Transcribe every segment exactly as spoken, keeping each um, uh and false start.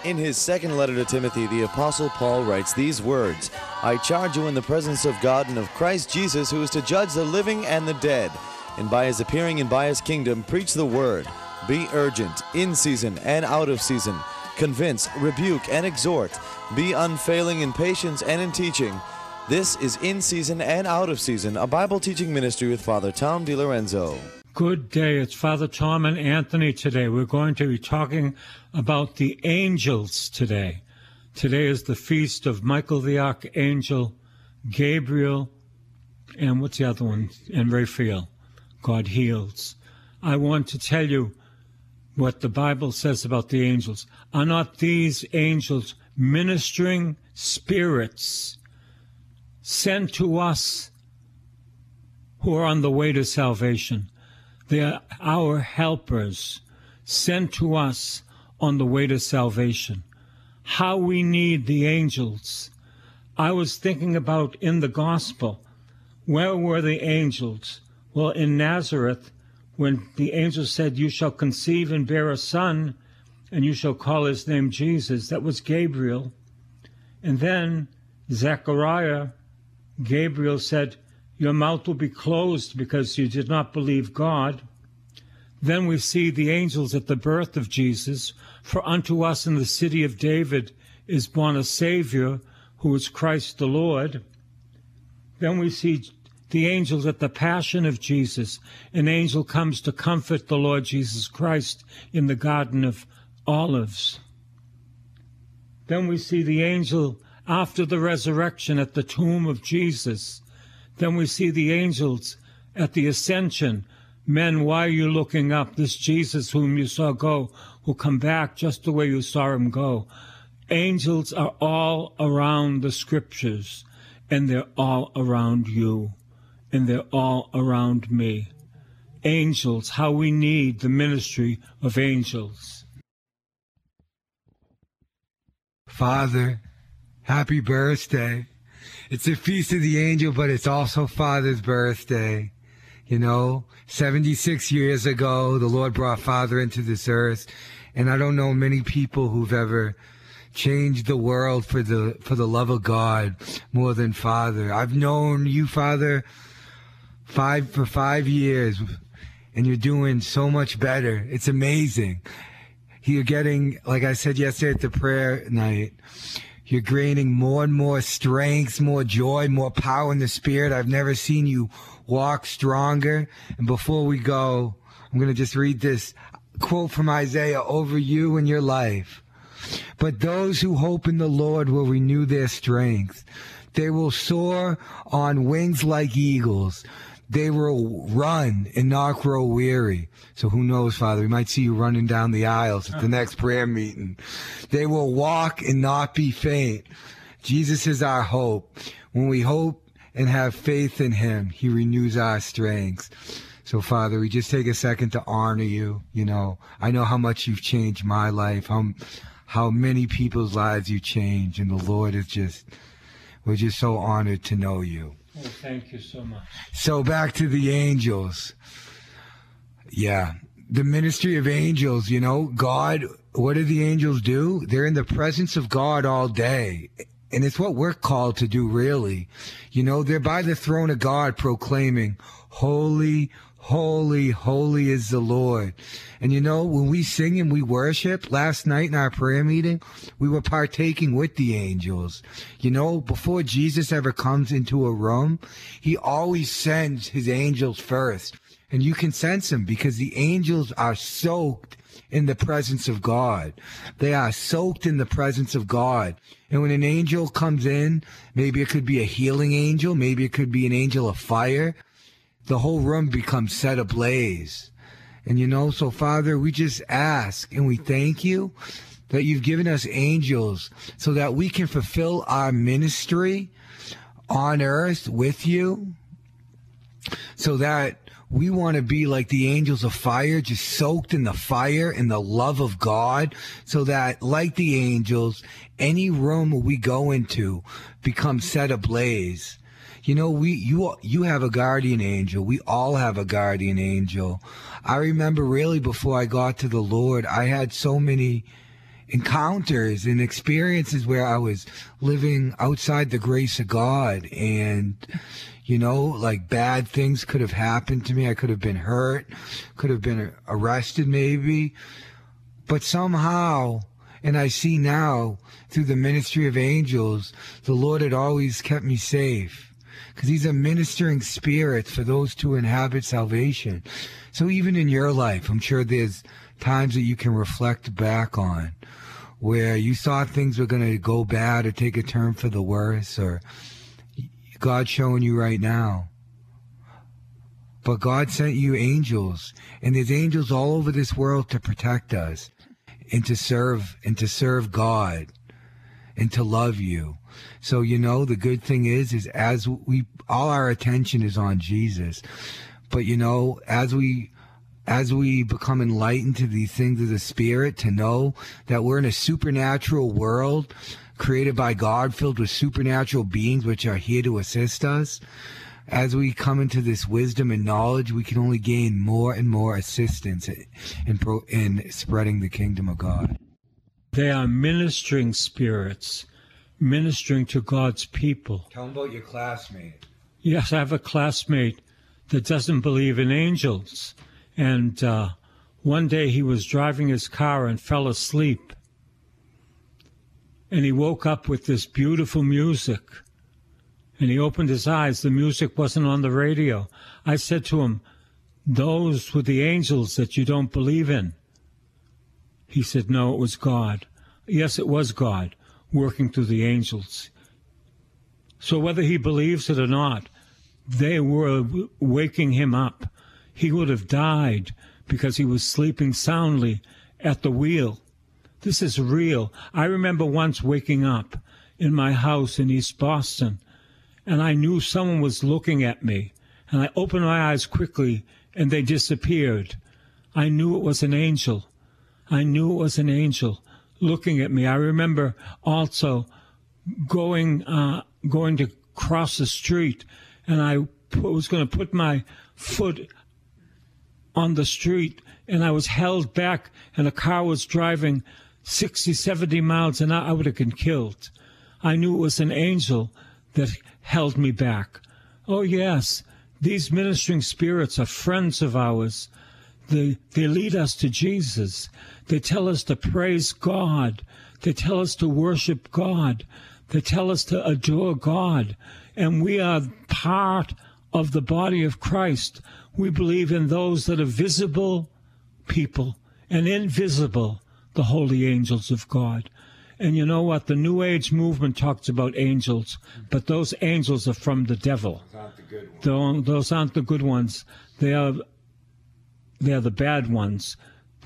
In his second letter to Timothy, the Apostle Paul writes these words, I charge you in the presence of God and of Christ Jesus, who is to judge the living and the dead, and by his appearing and by his kingdom, preach the word. Be urgent, in season and out of season. Convince, rebuke, and exhort. Be unfailing in patience and in teaching. This is In Season and Out of Season, a Bible teaching ministry with Father Tom DiLorenzo. Good day. It's Father Tom and Anthony today. We're going to be talking about the angels today. Today is the feast of Michael the Archangel, Gabriel, and what's the other one? And Raphael. God heals. I want to tell you what the Bible says about the angels. Are not these angels ministering spirits sent to us who are on the way to salvation? They are our helpers, sent to us on the way to salvation. How we need the angels. I was thinking about in the gospel, where were the angels? Well, in Nazareth, when the angel said, you shall conceive and bear a son, and you shall call his name Jesus, that was Gabriel. And then Zechariah, Gabriel said, your mouth will be closed because you did not believe God. Then we see the angels at the birth of Jesus. For unto us in the city of David is born a Savior, who is Christ the Lord. Then we see the angels at the passion of Jesus. An angel comes to comfort the Lord Jesus Christ in the Garden of Olives. Then we see the angel after the resurrection at the tomb of Jesus. Then we see the angels at the ascension. Men, why are you looking up? This Jesus whom you saw go will come back just the way you saw him go. Angels are all around the scriptures, and they're all around you, and they're all around me. Angels, how we need the ministry of angels. Father, happy birthday. It's a feast of the angel, but it's also Father's birthday. You know, seventy-six years ago, the Lord brought Father into this earth, and I don't know many people who've ever changed the world for the for the love of God more than Father. I've known you, Father, five for five years, and you're doing so much better. It's amazing. You're getting, like I said yesterday at the prayer night, you're gaining more and more strength, more joy, more power in the Spirit. I've never seen you walk stronger. And before we go, I'm going to just read this quote from Isaiah over you and your life. But those who hope in the Lord will renew their strength. They will soar on wings like eagles. They will run and not grow weary. So who knows, Father, we might see you running down the aisles at the next prayer meeting. They will walk and not be faint. Jesus is our hope. When we hope and have faith in him, he renews our strength. So, Father, we just take a second to honor you. You know, I know how much you've changed my life, how, how many people's lives you changed, and the Lord is just, we're just so honored to know you. Well, thank you so much. So back to the angels. Yeah, the ministry of angels, you know, God, what do the angels do? They're in the presence of God all day. And it's what we're called to do, really. You know, they're by the throne of God proclaiming, holy, holy, holy is the Lord. And you know, when we sing and we worship, last night in our prayer meeting, we were partaking with the angels. You know, before Jesus ever comes into a room, he always sends his angels first. And you can sense them because the angels are soaked in the presence of God. They are soaked in the presence of God. And when an angel comes in, maybe it could be a healing angel, maybe it could be an angel of fire, the whole room becomes set ablaze. And you know, so Father, we just ask and we thank you that you've given us angels so that we can fulfill our ministry on earth with you, so that we want to be like the angels of fire, just soaked in the fire and the love of God, so that, like the angels, any room we go into becomes set ablaze. You know, we you you have a guardian angel. We all have a guardian angel. I remember really before I got to the Lord, I had so many encounters and experiences where I was living outside the grace of God, and you know, like bad things could have happened to me. I could have been hurt, could have been arrested maybe, but somehow, and I see now through the ministry of angels, the Lord had always kept me safe, because he's a ministering spirit for those to inhabit salvation. So even in your life, I'm sure there's times that you can reflect back on where you thought things were going to go bad or take a turn for the worse, or God's showing you right now. But God sent you angels, and there's angels all over this world to protect us and to serve and to serve God and to love you. So, you know, the good thing is, is as we, all our attention is on Jesus. But, you know, as we As we become enlightened to these things of the Spirit, to know that we're in a supernatural world created by God, filled with supernatural beings which are here to assist us, as we come into this wisdom and knowledge, we can only gain more and more assistance in, pro, in spreading the kingdom of God. They are ministering spirits, ministering to God's people. Tell them about your classmate. Yes, I have a classmate that doesn't believe in angels. And uh, one day he was driving his car and fell asleep. And he woke up with this beautiful music. And he opened his eyes. The music wasn't on the radio. I said to him, "Those were the angels that you don't believe in." He said, "No, it was God." Yes, it was God working through the angels. So whether he believes it or not, they were waking him up. He would have died because he was sleeping soundly at the wheel. This is real. I remember once waking up in my house in East Boston, and I knew someone was looking at me. And I opened my eyes quickly, and they disappeared. I knew it was an angel. I knew it was an angel looking at me. I remember also going uh, going to cross the street, and I was going to put my foot on the street, and I was held back, and a car was driving sixty, seventy miles an hour. I would have been killed. I knew it was an angel that held me back. Oh, yes, these ministering spirits are friends of ours. They, they lead us to Jesus. They tell us to praise God. They tell us to worship God. They tell us to adore God. And we are part of the body of Christ. We believe in those that are visible people and invisible, the holy angels of God. And you know what? The New Age movement talks about angels, but those angels are from the devil. Those aren't the good ones. Those aren't the good ones. They are, they are the bad ones.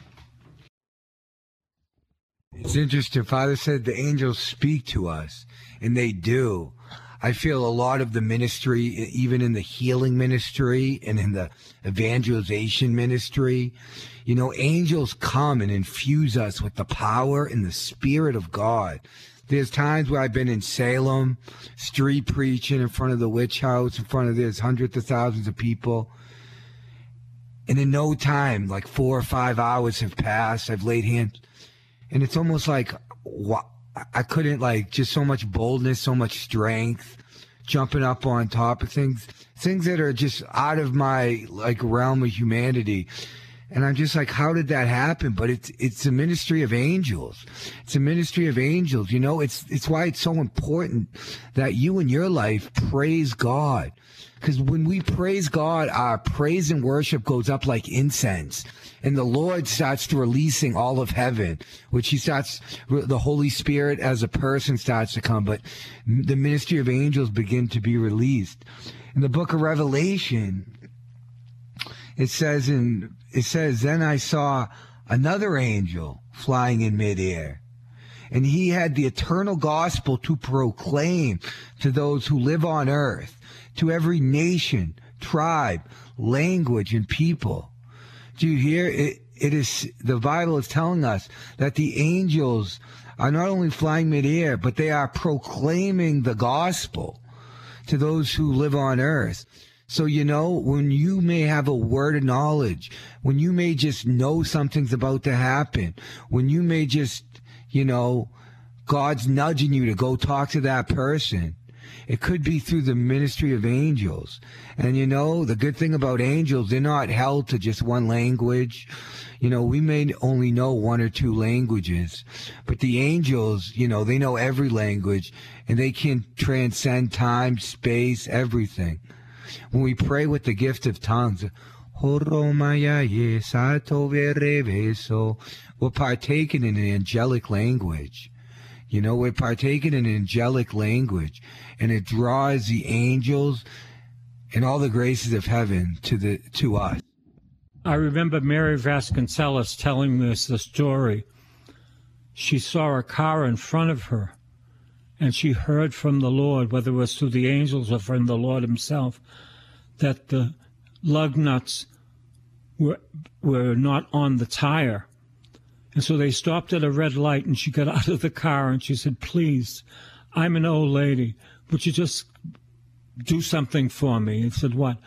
It's interesting. Father said the angels speak to us, and they do. I feel a lot of the ministry, even in the healing ministry and in the evangelization ministry, you know, angels come and infuse us with the power and the Spirit of God. There's times where I've been in Salem, street preaching in front of the witch house, in front of there's hundreds of thousands of people. And in no time, like four or five hours have passed. I've laid hands. And it's almost like, wow. I couldn't, like, just so much boldness, so much strength, jumping up on top of things, things that are just out of my, like, realm of humanity. And I'm just like, how did that happen? But it's it's a ministry of angels. It's a ministry of angels. You know, it's it's why it's so important that you in your life praise God. Because when we praise God, our praise and worship goes up like incense. And the Lord starts releasing all of heaven, which he starts, the Holy Spirit as a person starts to come. But the ministry of angels begin to be released. In the book of Revelation, it says, in, it says, then I saw another angel flying in midair. And he had the eternal gospel to proclaim to those who live on earth, to every nation, tribe, language, and people. Do you hear? It, it is, the Bible is telling us that the angels are not only flying midair, but they are proclaiming the gospel to those who live on earth. So, you know, when you may have a word of knowledge, when you may just know something's about to happen, when you may just, you know, God's nudging you to go talk to that person. It could be through the ministry of angels. And, you know, the good thing about angels, they're not held to just one language. You know, we may only know one or two languages, but the angels, you know, they know every language, and they can transcend time, space, everything. When we pray with the gift of tongues, we're partaking in an angelic language. You know, we're partaking in an angelic language, and it draws the angels and all the graces of heaven to the to us. I remember Mary Vasconcelos telling me this the story. She saw a car in front of her, and she heard from the Lord, whether it was through the angels or from the Lord himself, that the lug nuts were were not on the tire. And so they stopped at a red light, and she got out of the car, and she said, please, I'm an old lady. Would you just do something for me? He said, what?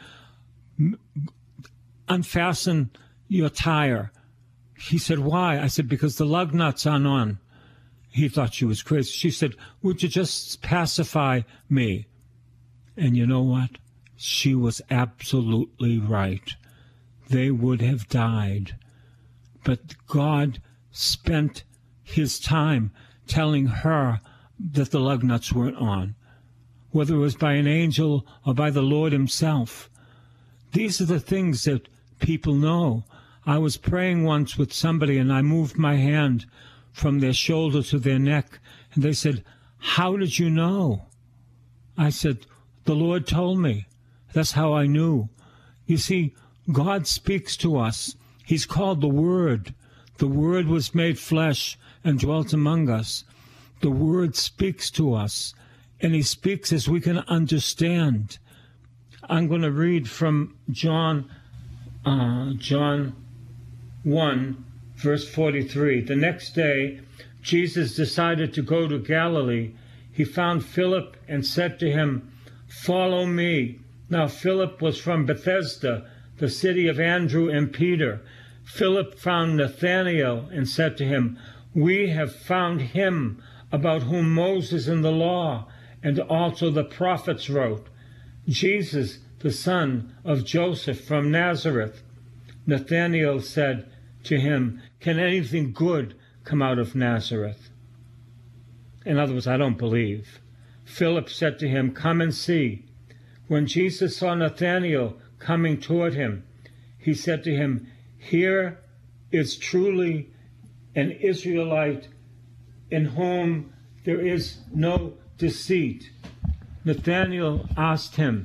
Unfasten your tire. He said, why? I said, because the lug nuts aren't on. He thought she was crazy. She said, would you just pacify me? And you know what? She was absolutely right. They would have died. But God spent his time telling her that the lug nuts weren't on, whether it was by an angel or by the Lord himself. These are the things that people know. I was praying once with somebody, and I moved my hand from their shoulder to their neck, and they said, how did you know? I said, the Lord told me. That's how I knew. You see, God speaks to us. He's called the Word. The Word was made flesh and dwelt among us. The Word speaks to us, and he speaks as we can understand. I'm going to read from John, uh, John one, verse forty-three. The next day, Jesus decided to go to Galilee. He found Philip and said to him, follow me. Now Philip was from Bethesda, the city of Andrew and Peter. Philip found Nathanael and said to him, we have found him about whom Moses in the law and also the prophets wrote, Jesus, the son of Joseph from Nazareth. Nathanael said to him, can anything good come out of Nazareth? In other words, I don't believe. Philip said to him, come and see. When Jesus saw Nathanael coming toward him, he said to him, here is truly an Israelite in whom there is no deceit. Nathanael asked him,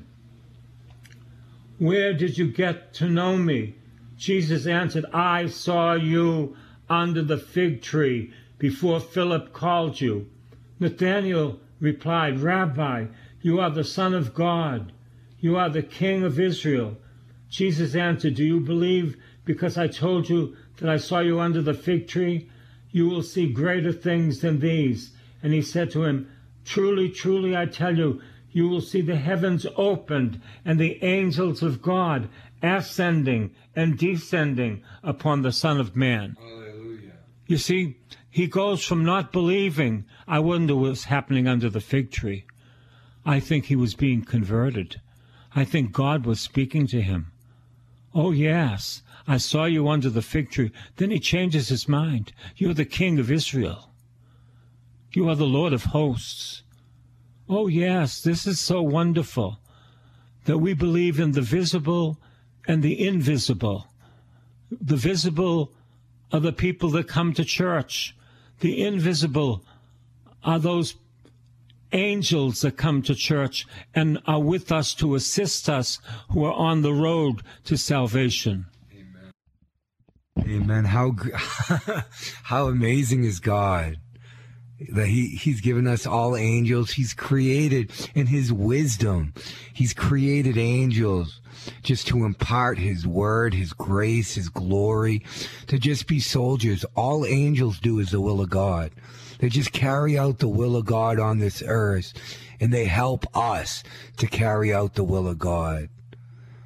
where did you get to know me? Jesus answered, I saw you under the fig tree before Philip called you. Nathanael replied, Rabbi, you are the Son of God. You are the King of Israel. Jesus answered, do you believe because I told you that I saw you under the fig tree? You will see greater things than these. And he said to him, truly, truly, I tell you, you will see the heavens opened and the angels of God ascending and descending upon the Son of Man. Hallelujah. You see, he goes from not believing, I wonder what was happening under the fig tree. I think he was being converted. I think God was speaking to him. Oh, yes, I saw you under the fig tree. Then he changes his mind. You're the King of Israel. You are the Lord of hosts. Oh, yes, this is so wonderful that we believe in the visible and the invisible. The visible are the people that come to church. The invisible are those angels that come to church and are with us to assist us who are on the road to salvation. Amen. Amen. How how amazing is God that he, he's given us all angels. He's created in his wisdom. He's created angels just to impart his word, his grace, his glory, to just be soldiers. All angels do is the will of God. They just carry out the will of God on this earth, and they help us to carry out the will of God.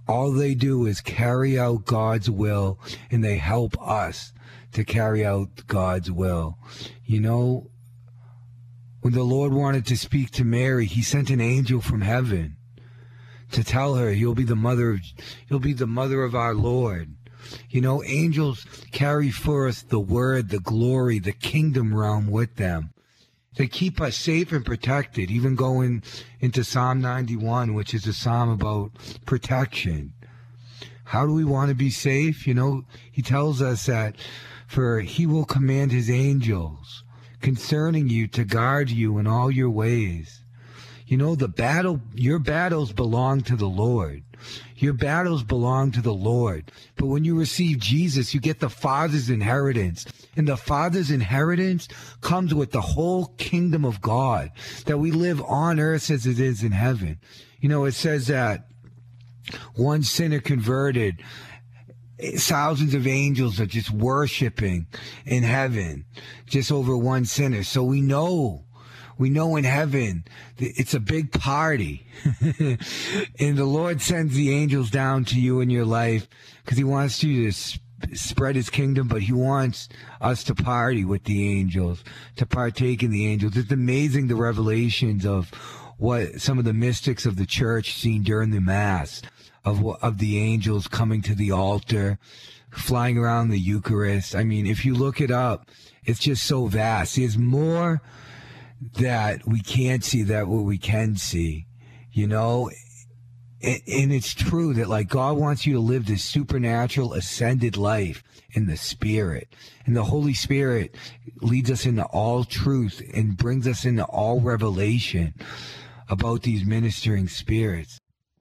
all they do is carry out God's will, and they help us to carry out God's will. You know, when the Lord wanted to speak to Mary, he sent an angel from heaven to tell her you'll be the mother of, you'll be the mother of our Lord. You know, angels carry for us the word, the glory, the kingdom realm with them. They keep us safe and protected, even going into Psalm ninety-one, which is a psalm about protection. How do we want to be safe? You know, he tells us that, for he will command his angels concerning you to guard you in all your ways. You know, the battle, your battles belong to the Lord. Your battles belong to the Lord. But when you receive Jesus, you get the Father's inheritance. And the Father's inheritance comes with the whole kingdom of God, that we live on earth as it is in heaven. You know, it says that one sinner converted, thousands of angels are just worshiping in heaven, just over one sinner. So we know We know in heaven, it's a big party. And the Lord sends the angels down to you in your life because he wants you to sp- spread his kingdom, but he wants us to party with the angels, to partake in the angels. It's amazing, the revelations of what some of the mystics of the church seen during the Mass, of, of the angels coming to the altar, flying around the Eucharist. I mean, if you look it up, it's just so vast. There's more that we can't see that what we can see, you know. And, and it's true that, like, God wants you to live this supernatural ascended life in the Spirit, and the Holy Spirit leads us into all truth and brings us into all revelation about these ministering spirits.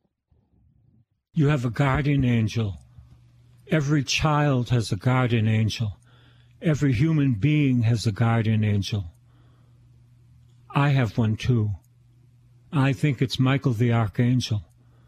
You have a guardian angel. Every child has a guardian angel. Every human being has a guardian angel. I have one too. I think it's Michael the Archangel.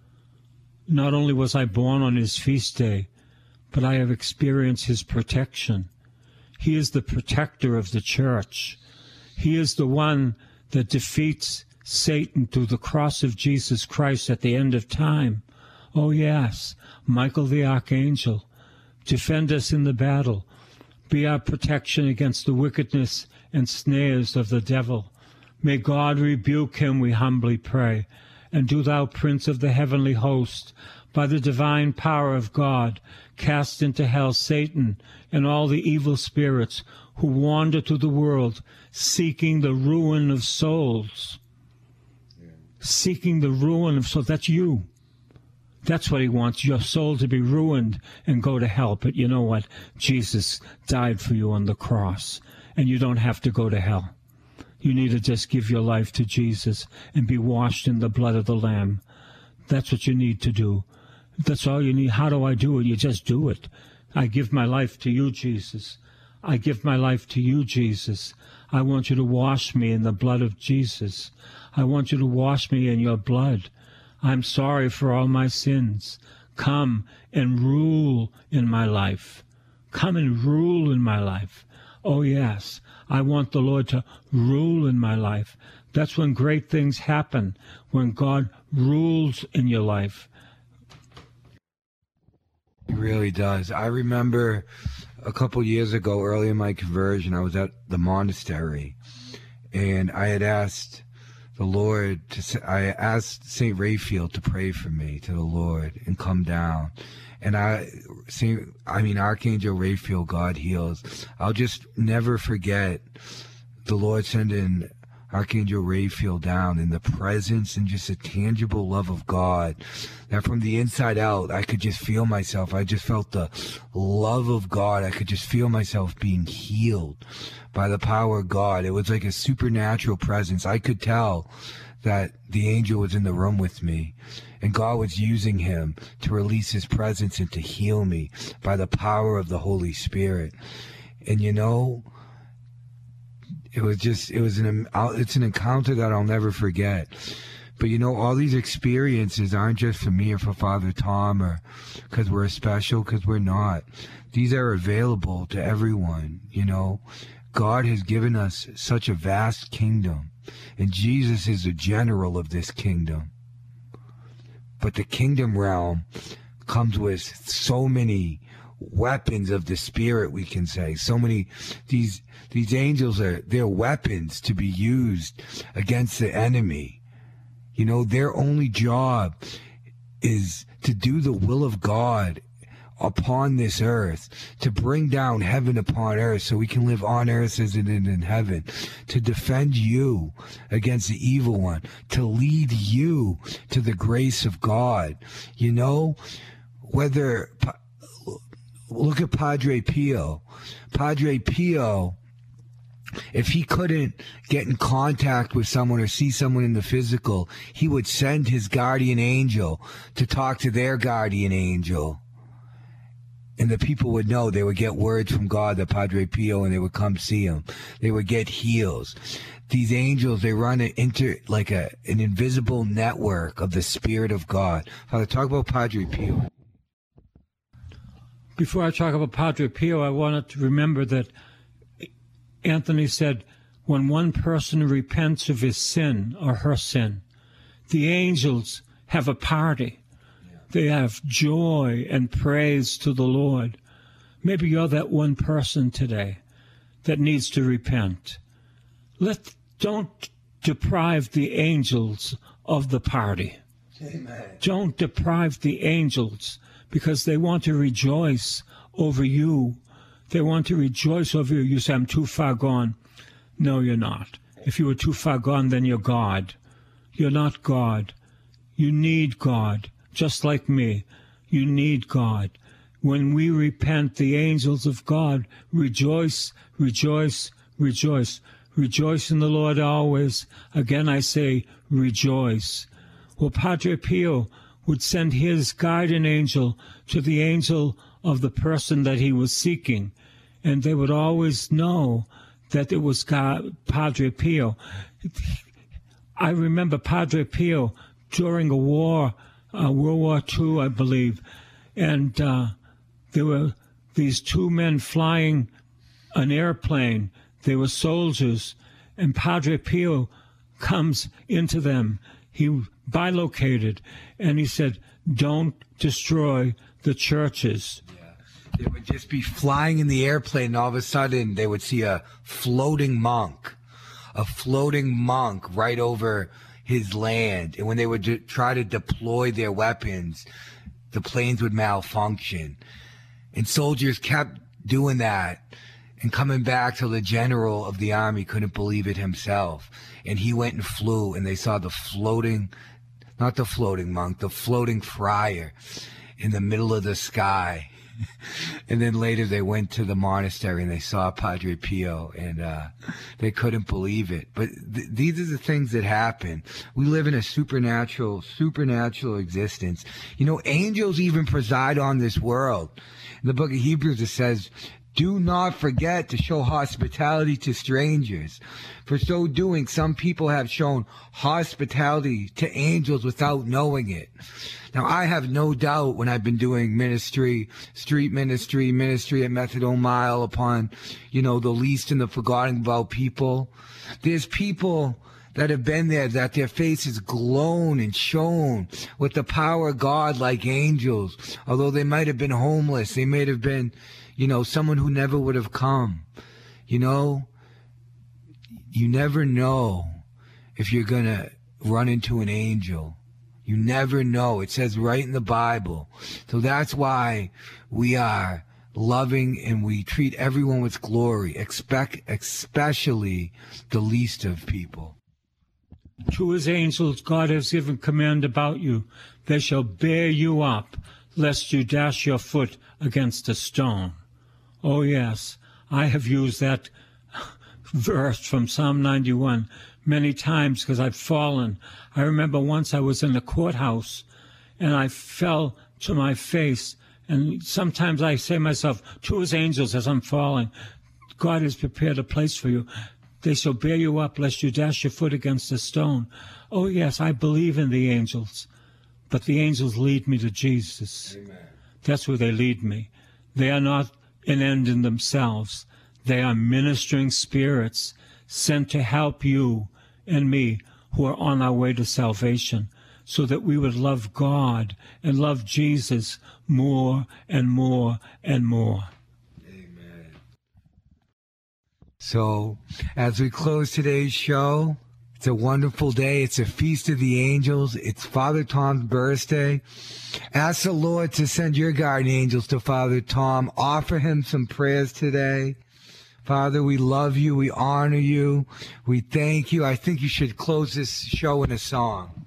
Not only was I born on his feast day, but I have experienced his protection. He is the protector of the church. He is the one that defeats Satan through the cross of Jesus Christ at the end of time. Oh yes, Michael the Archangel. Defend us in the battle. Be our protection against the wickedness and snares of the devil. May God rebuke him, we humbly pray. And do thou, Prince of the heavenly host, by the divine power of God, cast into hell Satan and all the evil spirits who wander through the world, seeking the ruin of souls. Yeah. Seeking the ruin of souls. That's you. That's what he wants, your soul to be ruined and go to hell. But you know what? Jesus died for you on the cross, and you don't have to go to hell. You need to just give your life to Jesus and be washed in the blood of the Lamb. That's what you need to do. That's all you need. How do I do it? You just do it. I give my life to you, Jesus. I give my life to you, Jesus. I want you to wash me in the blood of Jesus. I want you to wash me in your blood. I'm sorry for all my sins. Come and rule in my life. Come and rule in my life. Oh, yes. I want the Lord to rule in my life. That's when great things happen, when God rules in your life. He really does. I remember a couple years ago, early in my conversion, I was at the monastery, and I had asked the Lord to, I asked Saint Raphael to pray for me to the Lord and come down. And I, see, I mean, Archangel Raphael, God heals. I'll just never forget the Lord sending Archangel Raphael down in the presence and just a tangible love of God, that from the inside out, I could just feel myself. I just felt the love of God. I could just feel myself being healed by the power of God. It was like a supernatural presence. I could tell that the angel was in the room with me, and God was using him to release his presence and to heal me by the power of the Holy Spirit. And you know, it was just, it was an, it's an encounter that I'll never forget. But you know, all these experiences aren't just for me or for Father Tom, or because we're special, because we're not. These are available to everyone, you know. God has given us such a vast kingdom, and Jesus is the general of this kingdom. But the kingdom realm comes with so many weapons of the spirit, we can say. So many, these these angels are, they're weapons to be used against the enemy. You know, their only job is to do the will of God upon this earth, to bring down heaven upon earth so we can live on earth as it is in heaven, to defend you against the evil one, to lead you to the grace of God. You know, whether, look at Padre Pio. Padre Pio, if he couldn't get in contact with someone or see someone in the physical, he would send his guardian angel to talk to their guardian angel. And the people would know. They would get words from God, that Padre Pio, and they would come see him. They would get heals. These angels, they run an inter, like a, an invisible network of the Spirit of God. Father, talk about Padre Pio. Before I talk about Padre Pio, I wanted to remember that Anthony said, when one person repents of his sin or her sin, the angels have a party. They have joy and praise to the Lord. Maybe you're that one person today that needs to repent. Let, don't deprive the angels of the party. Amen. Don't deprive the angels, because they want to rejoice over you. They want to rejoice over you. You say, I'm too far gone. No, you're not. If you were too far gone, then you're God. You're not God. You need God. Just like me, you need God. When we repent, the angels of God rejoice, rejoice, rejoice. Rejoice in the Lord always. Again, I say, rejoice. Well, Padre Pio would send his guardian angel to the angel of the person that he was seeking, and they would always know that it was God, Padre Pio. I remember Padre Pio during a war, Uh, World War Two, I believe, and uh, there were these two men flying an airplane. They were soldiers, and Padre Pio comes into them. He bilocated, and he said, don't destroy the churches. Yeah. They would just be flying in the airplane, and all of a sudden they would see a floating monk, a floating monk right over his land. And when they would de- try to deploy their weapons, the planes would malfunction. And soldiers kept doing that and coming back till the general of the army couldn't believe it himself. And he went and flew, and they saw the floating, not the floating monk, the floating friar in the middle of the sky. And then later they went to the monastery and they saw Padre Pio, and uh, they couldn't believe it. But th- these are the things that happen. We live in a supernatural, supernatural existence. You know, angels even preside on this world. In the book of Hebrews, it says, do not forget to show hospitality to strangers. For so doing, some people have shown hospitality to angels without knowing it. Now, I have no doubt when I've been doing ministry, street ministry, ministry at Methadone Mile upon, you know, the least and the forgotten about people, there's people that have been there that their faces glown and shone with the power of God like angels. Although they might have been homeless, they might have been, you know, someone who never would have come. You know, you never know if you're going to run into an angel. You never know. It says right in the Bible. So that's why we are loving and we treat everyone with glory, expect, especially the least of people. To his angels God has given command about you. They shall bear you up, lest you dash your foot against a stone. Oh, yes, I have used that verse from Psalm ninety-one many times because I've fallen. I remember once I was in the courthouse and I fell to my face. And sometimes I say to myself, to his angels as I'm falling, God has prepared a place for you. They shall bear you up lest you dash your foot against a stone. Oh, yes, I believe in the angels. But the angels lead me to Jesus. Amen. That's where they lead me. They are not an end in themselves. They are ministering spirits sent to help you and me who are on our way to salvation. so that we would love God and love Jesus more and more and more. Amen. So, as we close today's show, it's a wonderful day. It's a feast of the angels. It's Father Tom's birthday. Ask the Lord to send your guardian angels to Father Tom. Offer him some prayers today. Father, we love you. We honor you. We thank you. I think you should close this show in a song.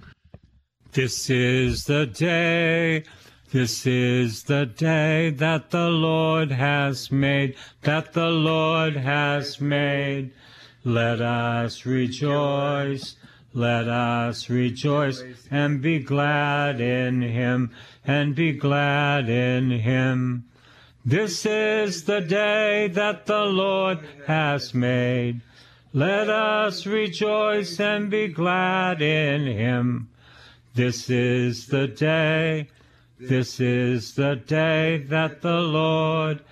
This is the day, this is the day that the Lord has made, that the Lord has made. Let us rejoice, let us rejoice, and be glad in him, and be glad in him. This is the day that the Lord has made. Let us rejoice and be glad in him. This is the day, this is the day that the Lord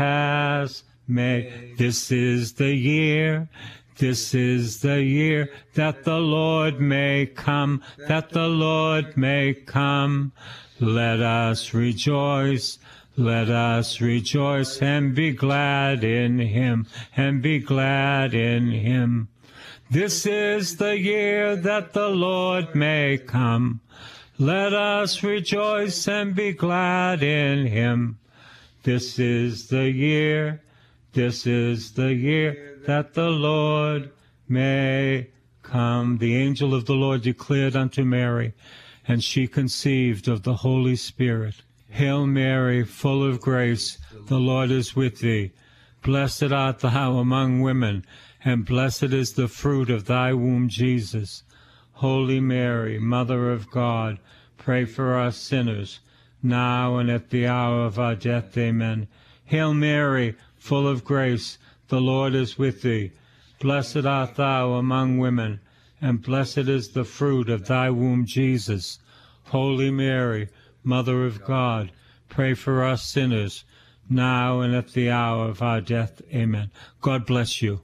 has made. This is the year, this is the year that the Lord may come, that the Lord may come. Let us rejoice, let us rejoice and be glad in him, and be glad in him. This is the year that the Lord may come. Let us rejoice and be glad in him. This is the year, this is the year that the Lord may come. The angel of the Lord declared unto Mary, and she conceived of the Holy Spirit. Hail Mary, full of grace, the Lord is with thee. Blessed art thou among women, and blessed is the fruit of thy womb, Jesus. Holy Mary, Mother of God, pray for us sinners, now and at the hour of our death. Amen. Hail Mary, full of grace, the Lord is with thee. Blessed art thou among women, and blessed is the fruit of thy womb, Jesus. Holy Mary, Mother of God, pray for us sinners, now and at the hour of our death. Amen. God bless you.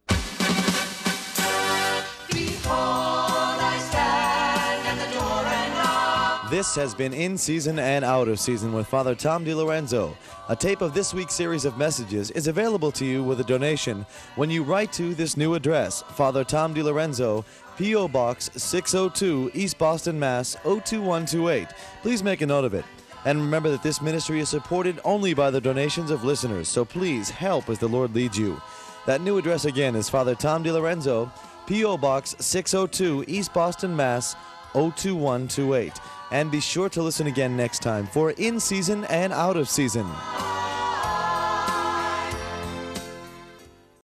This has been In Season and Out of Season with Father Tom DiLorenzo. A tape of this week's series of messages is available to you with a donation when you write to this new address, Father Tom DiLorenzo, P O. Box six oh two, East Boston, Mass. oh two one two eight. Please make a note of it. And remember that this ministry is supported only by the donations of listeners, so please help as the Lord leads you. That new address again is Father Tom DiLorenzo, P O. Box six oh two, East Boston, Mass. oh two one two eight. And be sure to listen again next time for In Season and Out of Season.